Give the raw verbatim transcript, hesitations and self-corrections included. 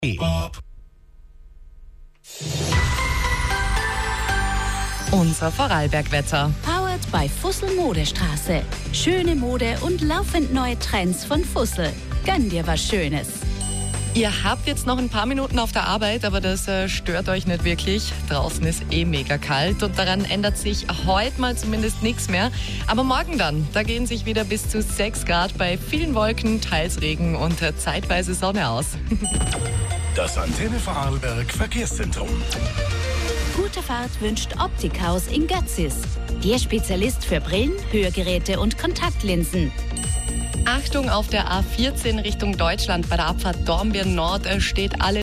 Unser Vorarlberg-Wetter. Powered by Fussel Modestraße. Schöne Mode und laufend neue Trends von Fussel. Gönn dir was Schönes. Ihr habt jetzt noch ein paar Minuten auf der Arbeit, aber das äh, stört euch nicht wirklich. Draußen ist eh mega kalt und daran ändert sich heute mal zumindest nichts mehr. Aber morgen dann, da gehen sich wieder bis zu sechs Grad bei vielen Wolken, teils Regen und äh, zeitweise Sonne aus. Das Antenne Vorarlberg Verkehrszentrum. Gute Fahrt wünscht Optikhaus in Götzis. Ihr Spezialist für Brillen, Hörgeräte und Kontaktlinsen. Achtung, auf der A vierzehn Richtung Deutschland bei der Abfahrt Dornbirn Nord äh, steht alle